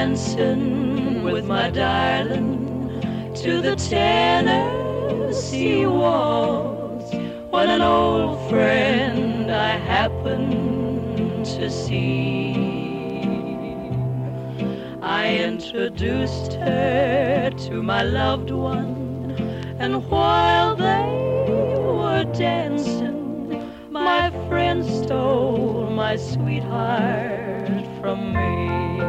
dancing with my darling to the Tennessee waltz when an old friend I happened to see. I introduced her to my loved one, and while they were dancing, my friend stole my sweetheart from me.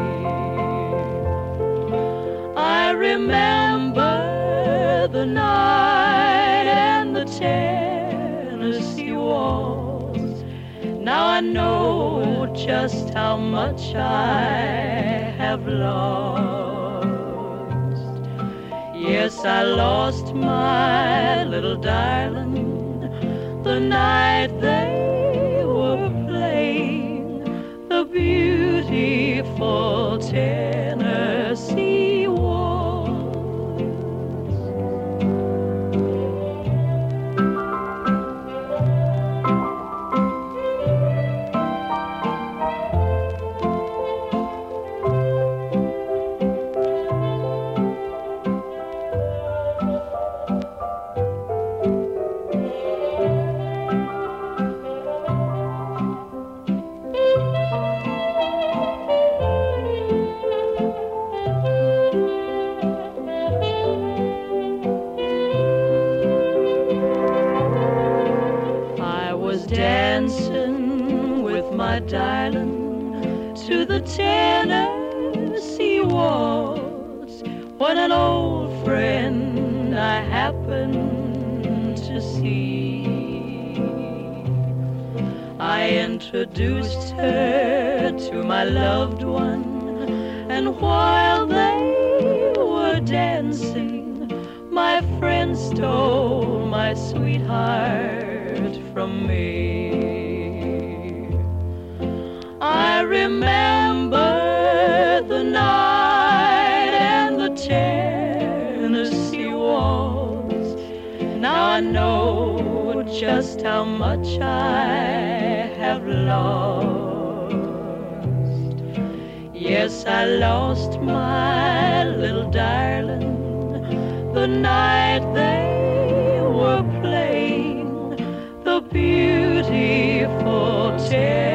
I remember the night and the Tennessee waltz. Now I know just how much I have lost. Yes, I lost my little darling the night they were playing the beautiful Tennessee waltz. Dancing with my darling to the Tennessee waltz when an old friend I happened to see. I introduced her to my loved one, and while they were dancing, my friend stole my sweetheart from me. I remember the night and the Tennessee waltz. Now I know just how much I have lost. Yes, I lost my little darling the night they were playing the beautiful Tennessee